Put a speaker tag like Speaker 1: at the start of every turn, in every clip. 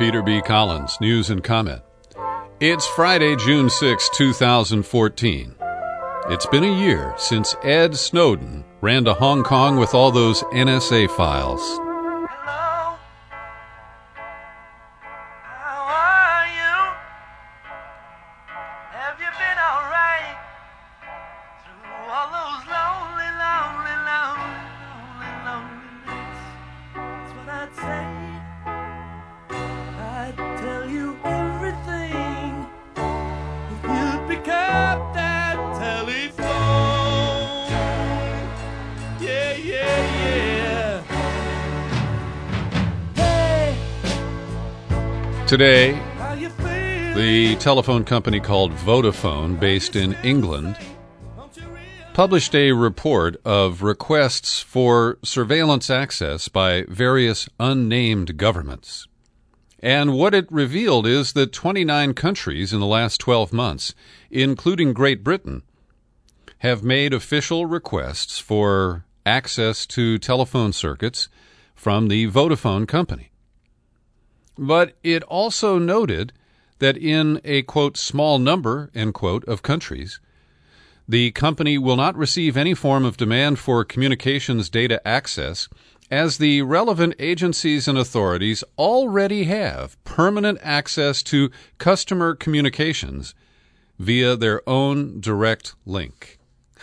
Speaker 1: Peter B. Collins, News and Comment. It's Friday, June 6, 2014. It's been a year since Ed Snowden ran to Hong Kong with all those NSA files.
Speaker 2: Hello? How are you? Have you been alright? Through all those lonely nights. That's what I'd say. I'd tell you everything if you'd pick up that telephone. Yeah, yeah, yeah. Hey,
Speaker 1: Today,
Speaker 2: how you feel?
Speaker 1: the telephone company called Vodafone, based in England,
Speaker 2: Don't you realize?
Speaker 1: published a report of requests for surveillance access by various unnamed governments. And what it revealed is that 29 countries in the last 12 months, including Great Britain, have made official requests for access to telephone circuits from the Vodafone company. But it also noted that in a, quote, small number, end quote, of countries, the company will not receive any form of demand for communications data access, as the relevant agencies and authorities already have permanent access to customer communications via their own direct link.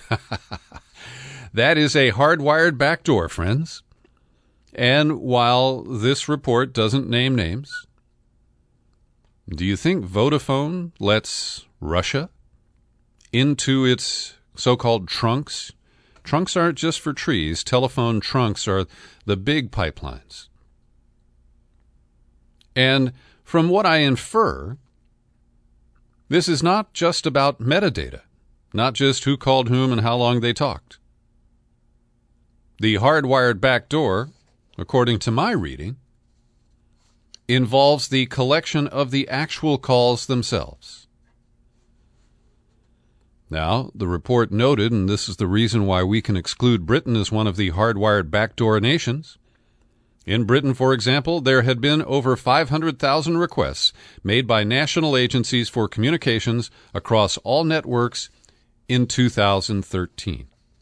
Speaker 1: That is a hardwired backdoor, friends. And while this report doesn't name names, do you think Vodafone lets Russia into its so-called trunks? Trunks aren't just for trees. Telephone trunks are the big pipelines. And from what I infer, this is not just about metadata, not just who called whom and how long they talked. The hardwired backdoor, according to my reading, involves the collection of the actual calls themselves. Now, the report noted, and this is the reason why we can exclude Britain as one of the hardwired backdoor nations. In Britain, for example, there had been over 500,000 requests made by national agencies for communications across all networks in 2013.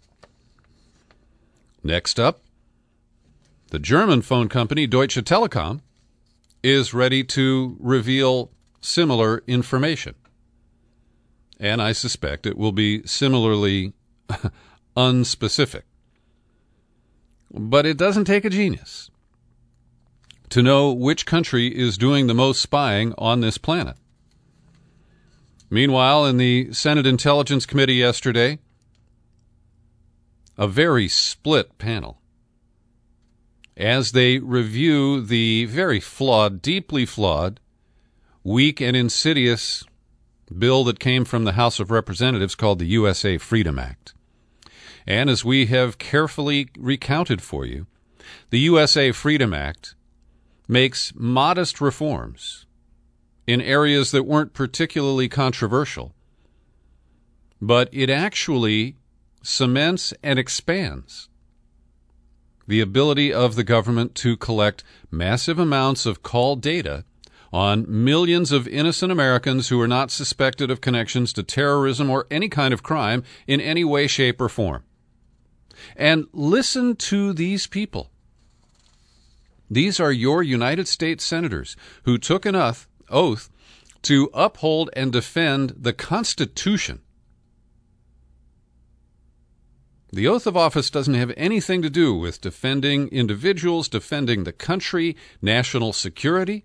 Speaker 1: Next up, the German phone company Deutsche Telekom is ready to reveal similar information. And I suspect it will be similarly unspecific. But it doesn't take a genius to know which country is doing the most spying on this planet. Meanwhile, in the Senate Intelligence Committee yesterday, a very split panel as they review the very flawed, deeply flawed, weak and insidious bill that came from the House of Representatives called the USA Freedom Act. And as we have carefully recounted for you, the USA Freedom Act makes modest reforms in areas that weren't particularly controversial, but it actually cements and expands the ability of the government to collect massive amounts of call data on millions of innocent Americans who are not suspected of connections to terrorism or any kind of crime in any way, shape, or form. And listen to these people. These are your United States senators who took an oath to uphold and defend the Constitution. The oath of office doesn't have anything to do with defending individuals, defending the country, national security.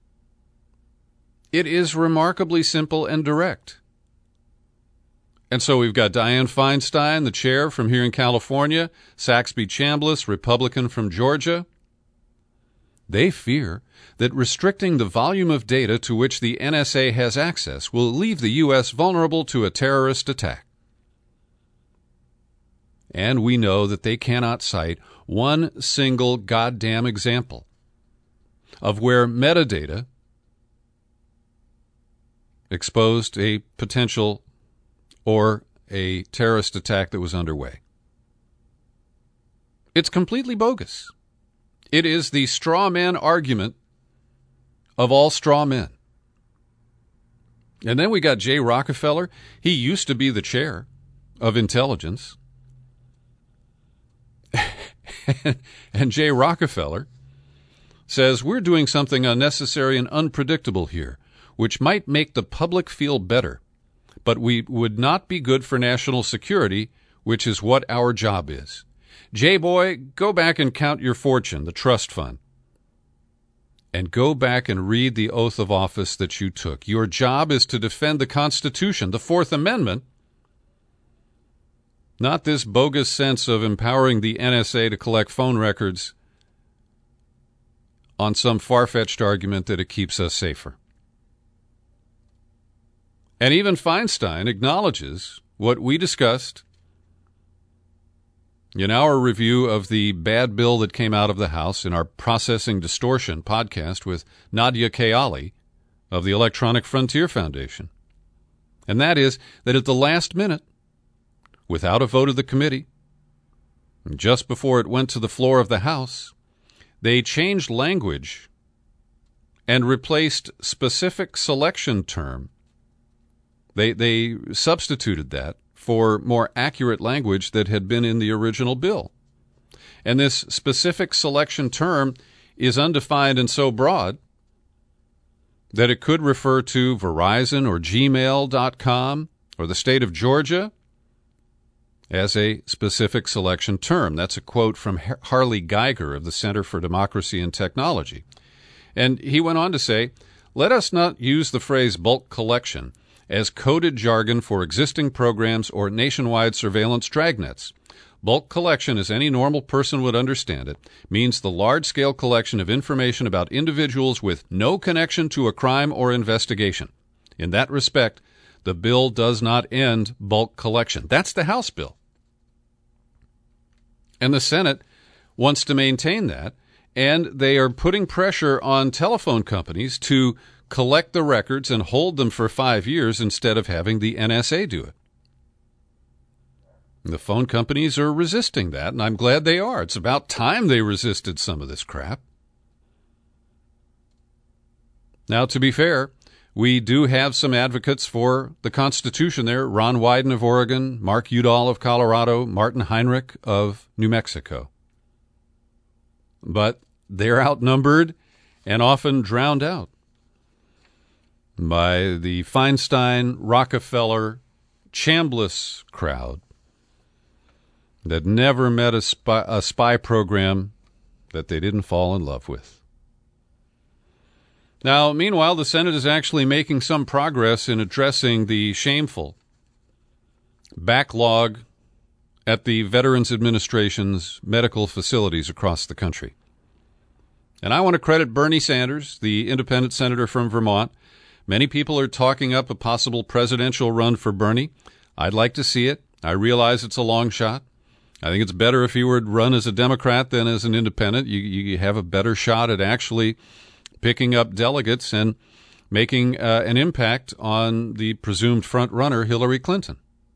Speaker 1: It is remarkably simple and direct. And so we've got Dianne Feinstein, the chair from here in California, Saxby Chambliss, Republican from Georgia. They fear that restricting the volume of data to which the NSA has access will leave the U.S. vulnerable to a terrorist attack. And we know that they cannot cite one single goddamn example of where metadata exposed a potential or a terrorist attack that was underway. It's completely bogus. It is the straw man argument of all straw men. And then we got Jay Rockefeller. He used to be the chair of intelligence. And Jay Rockefeller says, we're doing something unnecessary and unpredictable here, which might make the public feel better, but we would not be good for national security, which is what our job is. Jay boy, go back and count your fortune, the trust fund. And go back and read the oath of office that you took. Your job is to defend the Constitution, the Fourth Amendment, not this bogus sense of empowering the NSA to collect phone records on some far-fetched argument that it keeps us safer. And even Feinstein acknowledges what we discussed in our review of the bad bill that came out of the House in our Processing Distortion podcast with Nadia Kayali of the Electronic Frontier Foundation. And that is that at the last minute, without a vote of the committee, just before it went to the floor of the House, they changed language and replaced specific selection term. They substituted that for more accurate language that had been in the original bill. And this specific selection term is undefined and so broad that it could refer to Verizon or gmail.com or the state of Georgia as a specific selection term. That's a quote from Harley Geiger of the Center for Democracy and Technology. And he went on to say, let us not use the phrase bulk collection as coded jargon for existing programs or nationwide surveillance dragnets. Bulk collection, as any normal person would understand it, means the large-scale collection of information about individuals with no connection to a crime or investigation. In that respect, the bill does not end bulk collection. That's the House bill. And the Senate wants to maintain that, and they are putting pressure on telephone companies to collect the records and hold them for 5 years instead of having the NSA do it. The phone companies are resisting that, and I'm glad they are. It's about time they resisted some of this crap. Now, to be fair, we do have some advocates for the Constitution there. Ron Wyden of Oregon, Mark Udall of Colorado, Martin Heinrich of New Mexico. But they're outnumbered and often drowned out by the Feinstein, Rockefeller, Chambliss crowd that never met a spy program that they didn't fall in love with. Now, meanwhile, the Senate is actually making some progress in addressing the shameful backlog at the Veterans Administration's medical facilities across the country. And I want to credit Bernie Sanders, the independent senator from Vermont. Many people are talking up a possible presidential run for Bernie. I'd like to see it. I realize it's a long shot. I think it's better if he were to run as a Democrat than as an independent. You have a better shot at actually picking up delegates and making an impact on the presumed front runner, Hillary Clinton.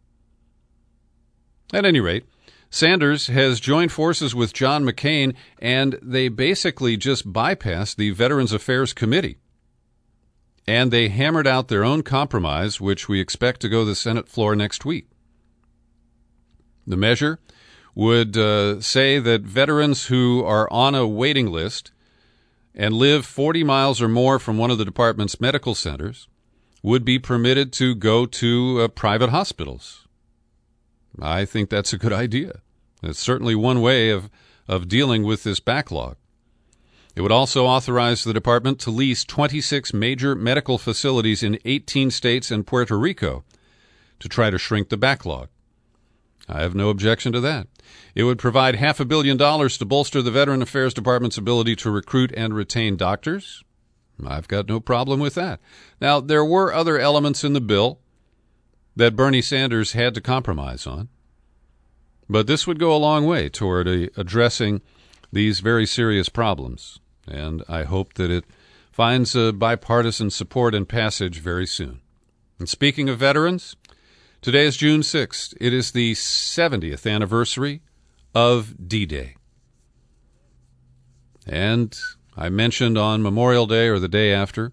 Speaker 1: At any rate, Sanders has joined forces with John McCain, and they basically just bypassed the Veterans Affairs Committee. And they hammered out their own compromise, which we expect to go to the Senate floor next week. The measure would say that veterans who are on a waiting list and live 40 miles or more from one of the department's medical centers would be permitted to go to private hospitals. I think that's a good idea. It's certainly one way of dealing with this backlog. It would also authorize the department to lease 26 major medical facilities in 18 states and Puerto Rico to try to shrink the backlog. I have no objection to that. It would provide $500 million to bolster the Veteran Affairs Department's ability to recruit and retain doctors. I've got no problem with that. Now, there were other elements in the bill that Bernie Sanders had to compromise on, but this would go a long way toward addressing these very serious problems, and I hope that it finds bipartisan support and passage very soon. And speaking of veterans, today is June 6th. It is the 70th anniversary of D-Day. And I mentioned on Memorial Day or the day after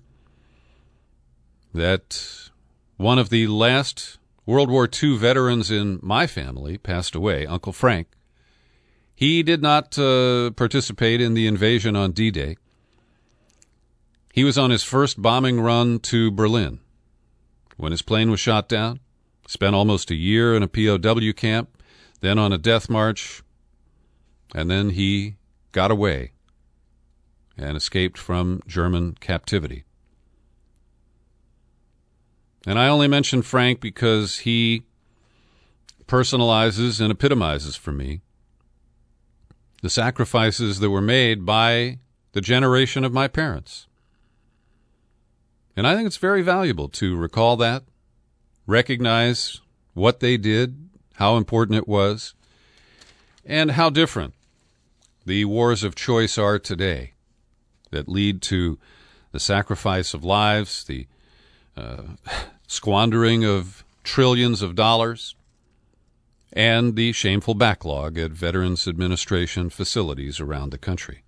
Speaker 1: that one of the last World War II veterans in my family passed away, Uncle Frank. He did not participate in the invasion on D-Day. He was on his first bombing run to Berlin when his plane was shot down, spent almost a year in a POW camp, then on a death march, and then he got away and escaped from German captivity. And I only mention Frank because he personalizes and epitomizes for me the sacrifices that were made by the generation of my parents. And I think it's very valuable to recall that, recognize what they did, how important it was, and how different the wars of choice are today that lead to the sacrifice of lives, the squandering of trillions of dollars, and the shameful backlog at Veterans Administration facilities around the country.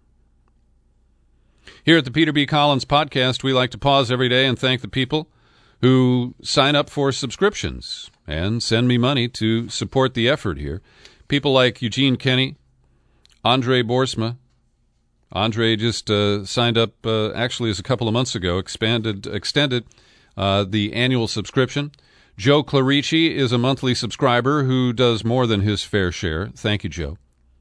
Speaker 1: Here at the Peter B. Collins Podcast, we like to pause every day and thank the people who sign up for subscriptions and send me money to support the effort here. People like Eugene Kenny, Andre Boersma. Andre just signed up, actually, as a couple of months ago, extended the annual subscription. Joe Clarici is a monthly subscriber who does more than his fair share. Thank you, Joe.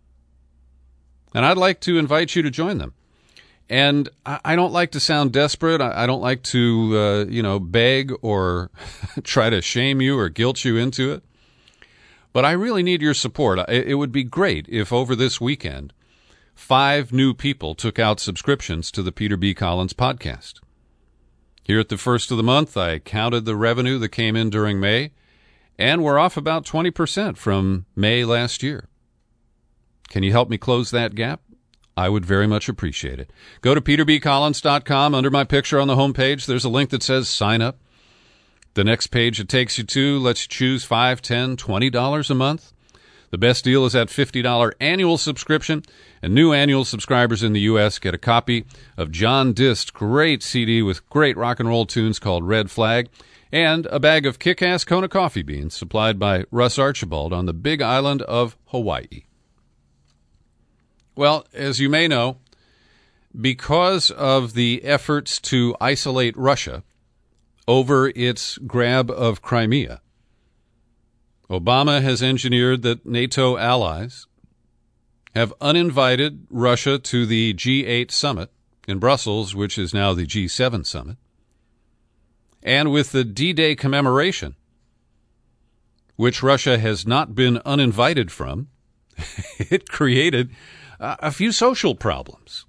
Speaker 1: And I'd like to invite you to join them. And I don't like to sound desperate. I don't like to, beg or try to shame you or guilt you into it. But I really need your support. It would be great if over this weekend, 5 new people took out subscriptions to the Peter B. Collins Podcast. Here at the first of the month, I counted the revenue that came in during May, and we're off about 20% from May last year. Can you help me close that gap? I would very much appreciate it. Go to peterbcollins.com. Under my picture on the homepage, there's a link that says sign up. The next page it takes you to lets you choose $5, $10, $20 a month. The best deal is that $50 annual subscription, and new annual subscribers in the U.S. get a copy of John Dist's great CD with great rock and roll tunes called Red Flag, and a bag of kick-ass Kona coffee beans supplied by Russ Archibald on the big island of Hawaii. Well, as you may know, because of the efforts to isolate Russia over its grab of Crimea, Obama has engineered that NATO allies have uninvited Russia to the G8 summit in Brussels, which is now the G7 summit. And with the D-Day commemoration, which Russia has not been uninvited from, it created a few social problems.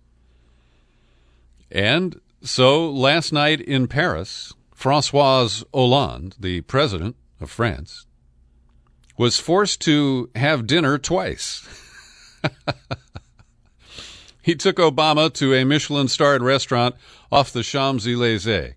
Speaker 1: And so last night in Paris, François Hollande, the president of France, was forced to have dinner twice. He took Obama to a Michelin-starred restaurant off the Champs-Élysées.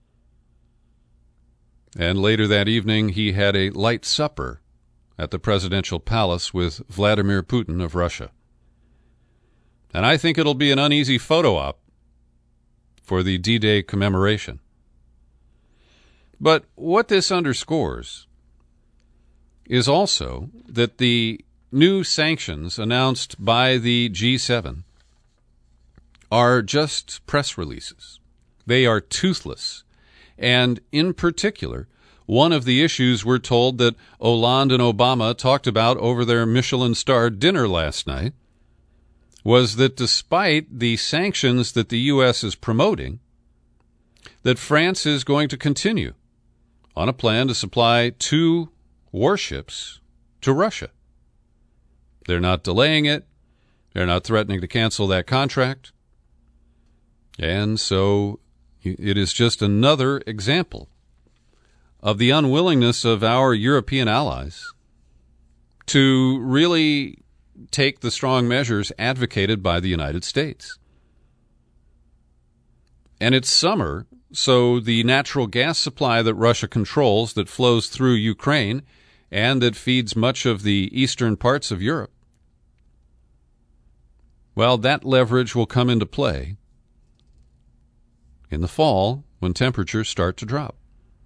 Speaker 1: And later that evening, he had a light supper at the presidential palace with Vladimir Putin of Russia. And I think it'll be an uneasy photo op for the D-Day commemoration. But what this underscores is also that the new sanctions announced by the G7 are just press releases. They are toothless. And in particular, one of the issues we're told that Hollande and Obama talked about over their Michelin-starred dinner last night was that despite the sanctions that the U.S. is promoting, that France is going to continue on a plan to supply 2 warships to Russia. They're not delaying it. They're not threatening to cancel that contract. And so it is just another example of the unwillingness of our European allies to really take the strong measures advocated by the United States. And it's summer, so the natural gas supply that Russia controls that flows through Ukraine and that feeds much of the eastern parts of Europe, well, that leverage will come into play in the fall when temperatures start to drop.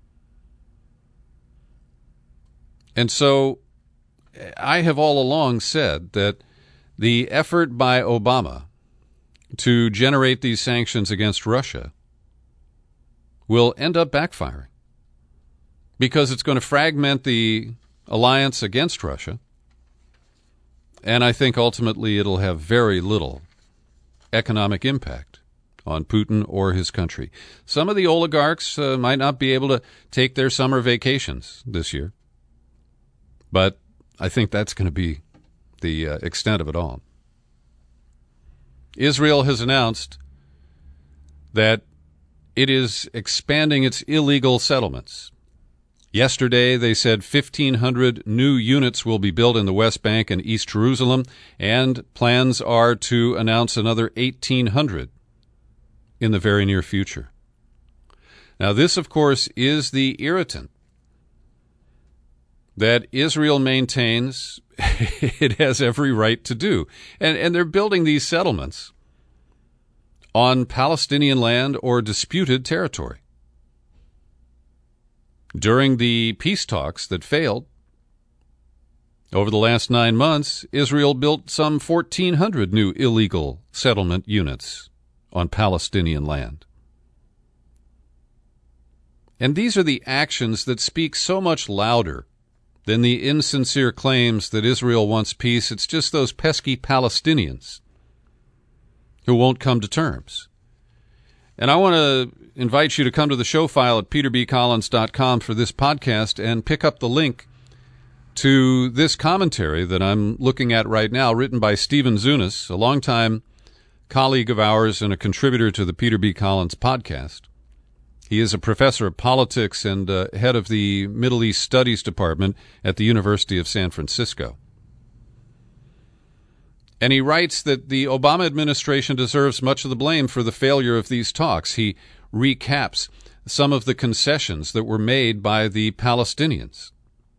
Speaker 1: And so I have all along said that the effort by Obama to generate these sanctions against Russia will end up backfiring because it's going to fragment the alliance against Russia, and I think ultimately it'll have very little economic impact on Putin or his country. Some of the oligarchs might not be able to take their summer vacations this year, but I think that's going to be the extent of it all. Israel has announced that it is expanding its illegal settlements. Yesterday, they said 1,500 new units will be built in the West Bank and East Jerusalem, and plans are to announce another 1,800 in the very near future. Now, this, of course, is the irritant that Israel maintains it has every right to do. And they're building these settlements on Palestinian land or disputed territory. During the peace talks that failed over the last 9 months, Israel built some 1,400 new illegal settlement units on Palestinian land. And these are the actions that speak so much louder than the insincere claims that Israel wants peace. It's just those pesky Palestinians who won't come to terms. And I want to invite you to come to the show file at peterbcollins.com for this podcast and pick up the link to this commentary that I'm looking at right now, written by Stephen Zunis, a longtime colleague of ours and a contributor to the Peter B. Collins podcast. He is a professor of politics and head of the Middle East Studies Department at the University of San Francisco. And he writes that the Obama administration deserves much of the blame for the failure of these talks. He recaps some of the concessions that were made by the Palestinians.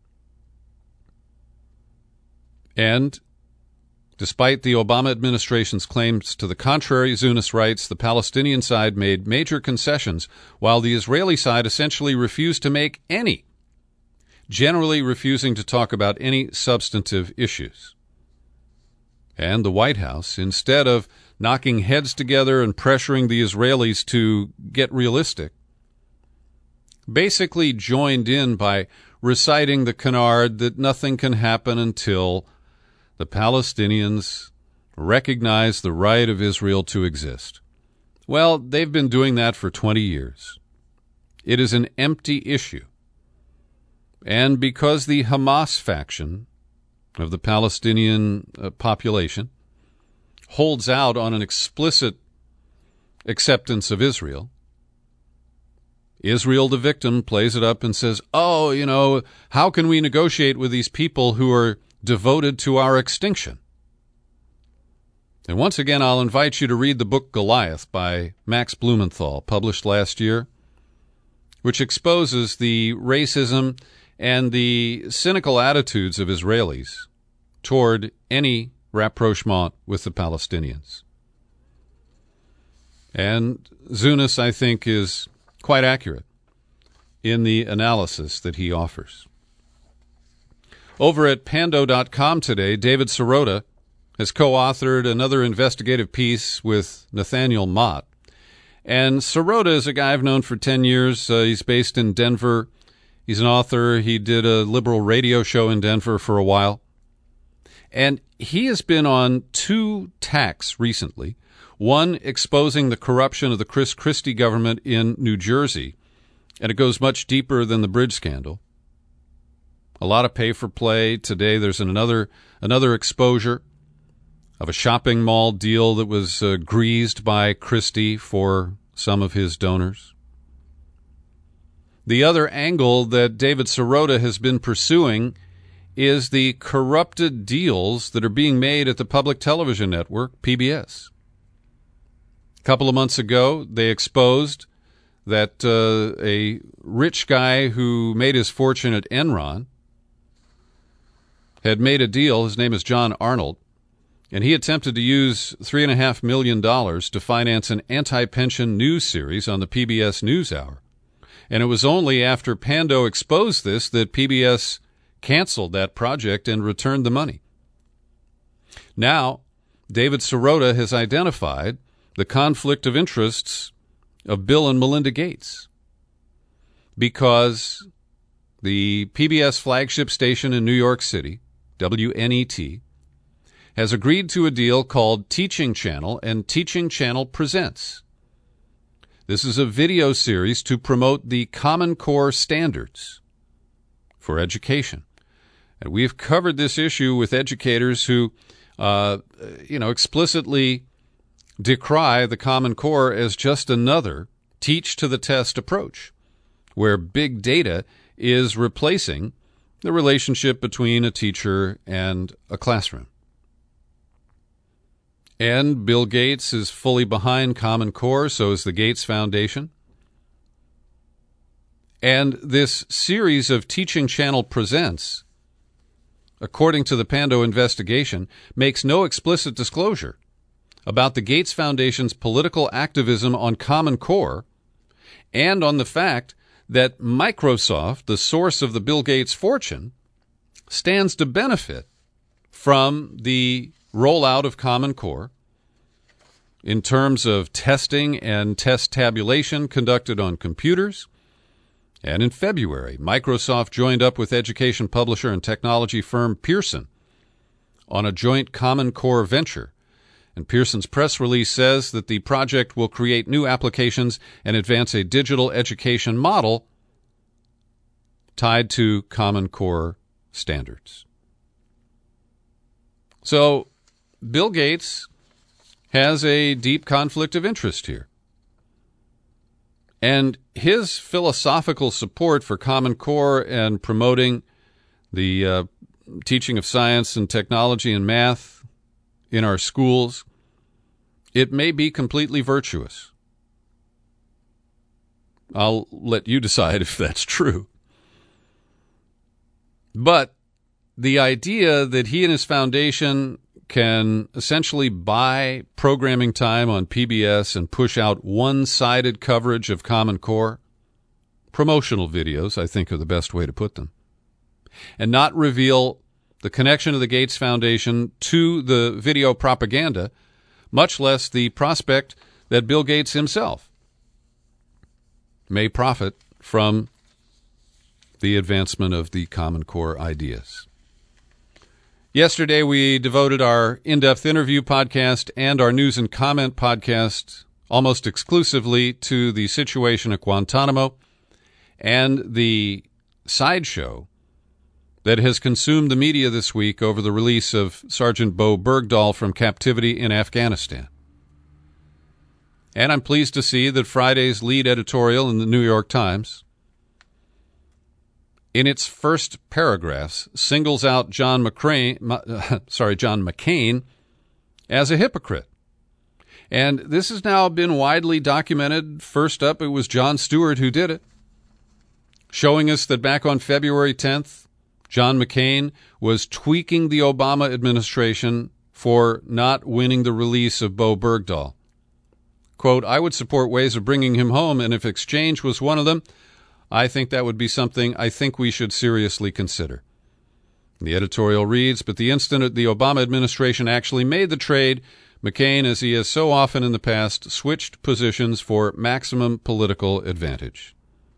Speaker 1: And despite the Obama administration's claims to the contrary, Zunis writes, the Palestinian side made major concessions, while the Israeli side essentially refused to make any, generally refusing to talk about any substantive issues. And the White House, instead of knocking heads together and pressuring the Israelis to get realistic, basically joined in by reciting the canard that nothing can happen until the Palestinians recognize the right of Israel to exist. Well, they've been doing that for 20 years. It is an empty issue. And because the Hamas faction of the Palestinian population holds out on an explicit acceptance of Israel, Israel, the victim, plays it up and says, oh, how can we negotiate with these people who are devoted to our extinction? And once again, I'll invite you to read the book Goliath by Max Blumenthal, published last year, which exposes the racism and the cynical attitudes of Israelis toward any rapprochement with the Palestinians. And Zunis, I think, is quite accurate in the analysis that he offers. Over at Pando.com today, David Sirota has co-authored another investigative piece with Nathaniel Mott. And Sirota is a guy I've known for 10 years. He's based in Denver. He's an author. He did a liberal radio show in Denver for a while. And he has been on 2 tacks recently, one exposing the corruption of the Chris Christie government in New Jersey, and it goes much deeper than the bridge scandal. A lot of pay for play. Today there's another exposure of a shopping mall deal that was greased by Christie for some of his donors. The other angle that David Sirota has been pursuing is the corrupted deals that are being made at the public television network, PBS. A couple of months ago, they exposed that a rich guy who made his fortune at Enron had made a deal, his name is John Arnold, And he attempted to use $3.5 million to finance an anti-pension news series on the PBS NewsHour. And it was only after Pando exposed this that PBS canceled that project and returned the money. Now, David Sirota has identified the conflict of interests of Bill and Melinda Gates because the PBS flagship station in New York City, WNET, has agreed to a deal called Teaching Channel and Teaching Channel Presents. This is a video series to promote the Common Core standards for education. And we've covered this issue with educators who, explicitly decry the Common Core as just another teach-to-the-test approach, where big data is replacing the relationship between a teacher and a classroom. And Bill Gates is fully behind Common Core, so is the Gates Foundation. And this series of Teaching Channel Presents, according to the Pando investigation, makes no explicit disclosure about the Gates Foundation's political activism on Common Core and on the fact that Microsoft, the source of the Bill Gates fortune, stands to benefit from the rollout of Common Core in terms of testing and test tabulation conducted on computers. And in February, Microsoft joined up with education publisher and technology firm Pearson on a joint Common Core venture. And Pearson's press release says that the project will create new applications and advance a digital education model tied to Common Core standards. So Bill Gates has a deep conflict of interest here. And his philosophical support for Common Core and promoting the teaching of science and technology and math in our schools, it may be completely virtuous. I'll let you decide if that's true. But the idea that he and his foundation can essentially buy programming time on PBS and push out one-sided coverage of Common Core, promotional videos, I think, are the best way to put them, and not reveal the connection of the Gates Foundation to the video propaganda, much less the prospect that Bill Gates himself may profit from the advancement of the Common Core ideas. Yesterday, we devoted our in-depth interview podcast and our news and comment podcast almost exclusively to the situation at Guantanamo and the sideshow that has consumed the media this week over the release of Sergeant Bo Bergdahl from captivity in Afghanistan. And I'm pleased to see that Friday's lead editorial in the New York Times, in its first paragraphs, singles out John McCain as a hypocrite. And this has now been widely documented. First up, it was Jon Stewart who did it, showing us that back on February 10th, John McCain was tweaking the Obama administration for not winning the release of Bo Bergdahl. Quote, "I would support ways of bringing him home, and if exchange was one of them, I think that would be something I think we should seriously consider." The editorial reads, "But the instant the Obama administration actually made the trade, McCain, as he has so often in the past, switched positions for maximum political advantage."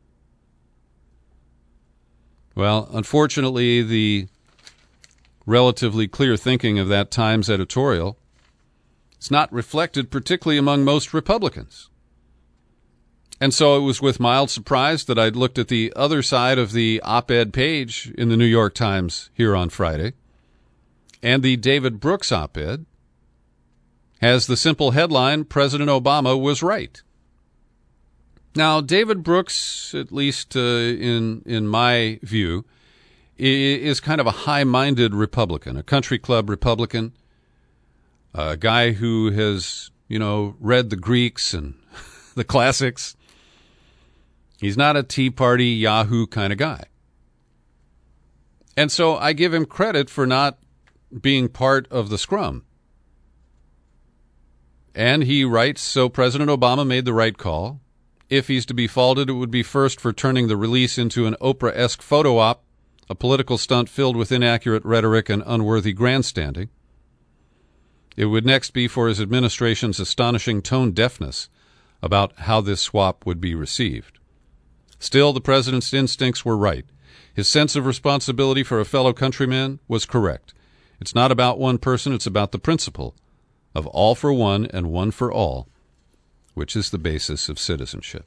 Speaker 1: Well, unfortunately, the relatively clear thinking of that Times editorial is not reflected particularly among most Republicans. And so it was with mild surprise that I'd looked at the other side of the op-ed page in the New York Times here on Friday. And the David Brooks op-ed has the simple headline, "President Obama was right." Now, David Brooks, at least in my view, is kind of a high-minded Republican, a country club Republican, a guy who has, read the Greeks and the classics. He's not a Tea Party Yahoo kind of guy. And so I give him credit for not being part of the scrum And he writes, so President Obama made the right call. If he's to be faulted, it would be first for turning the release into an Oprah-esque photo op, a political stunt filled with inaccurate rhetoric and unworthy grandstanding. It would next be for his administration's astonishing tone deafness about how this swap would be received. Still, the president's instincts were right. His sense of responsibility for a fellow countryman was correct. It's not about one person, it's about the principle of all for one and one for all, which is the basis of citizenship.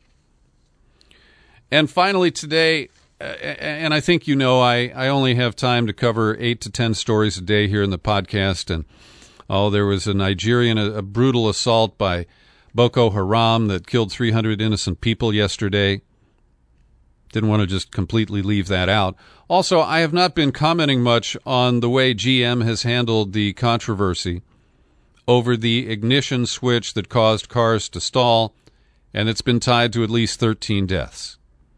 Speaker 1: And finally today, and I think you know I only have time to cover 8 to 10 stories a day here in the podcast, and there was a Nigerian, a brutal assault by Boko Haram that killed 300 innocent people yesterday. Didn't want to just completely leave that out. Also, I have not been commenting much on the way GM has handled the controversy over the ignition switch that caused cars to stall, and it's been tied to at least 13 deaths.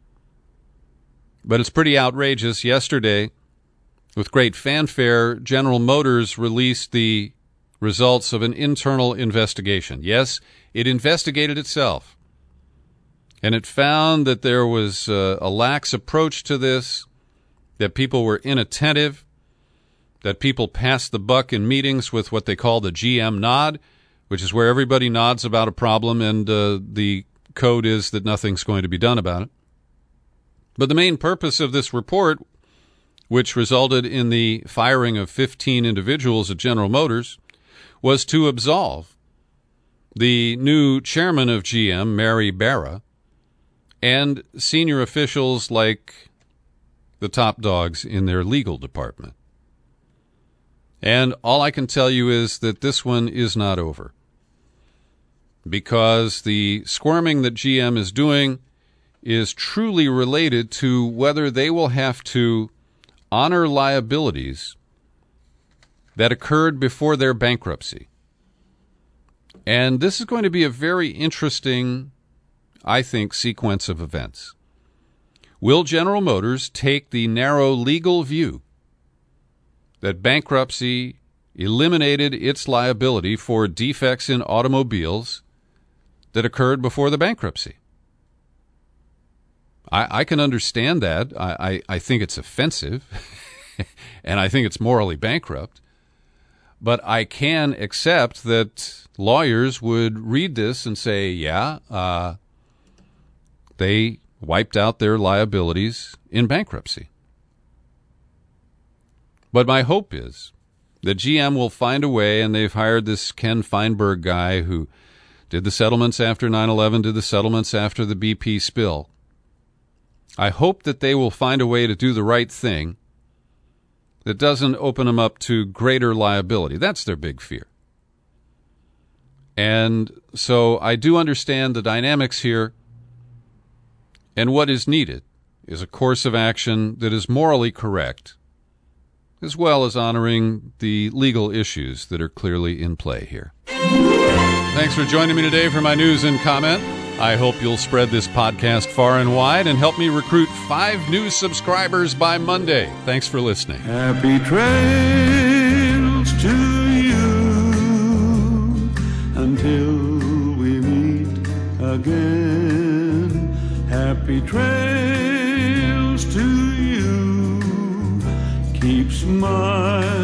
Speaker 1: But it's pretty outrageous. Yesterday, with great fanfare, General Motors released the results of an internal investigation. Yes, it investigated itself, and it found that there was a lax approach to this, that people were inattentive, that people pass the buck in meetings with what they call the GM nod, which is where everybody nods about a problem and the code is that nothing's going to be done about it. But the main purpose of this report, which resulted in the firing of 15 individuals at General Motors, was to absolve the new chairman of GM, Mary Barra, and senior officials like the top dogs in their legal department. And all I can tell you is that this one is not over, because the squirming that GM is doing is truly related to whether they will have to honor liabilities that occurred before their bankruptcy. And this is going to be a very interesting, I think, sequence of events. Will General Motors take the narrow legal view that bankruptcy eliminated its liability for defects in automobiles that occurred before the bankruptcy? I can understand that. I think it's offensive, and I think it's morally bankrupt. But I can accept that lawyers would read this and say, yeah, they wiped out their liabilities in bankruptcy. But my hope is that GM will find a way, and they've hired this Ken Feinberg guy who did the settlements after 9/11, did the settlements after the BP spill. I hope that they will find a way to do the right thing that doesn't open them up to greater liability. That's their big fear. And so I do understand the dynamics here, and what is needed is a course of action that is morally correct, as well as honoring the legal issues that are clearly in play here. Thanks for joining me today for my news and comment. I hope you'll spread this podcast far and wide and help me recruit 5 new subscribers by Monday. Thanks for listening.
Speaker 2: Happy trails to you until we meet again. Happy trails to you. Keep smiling.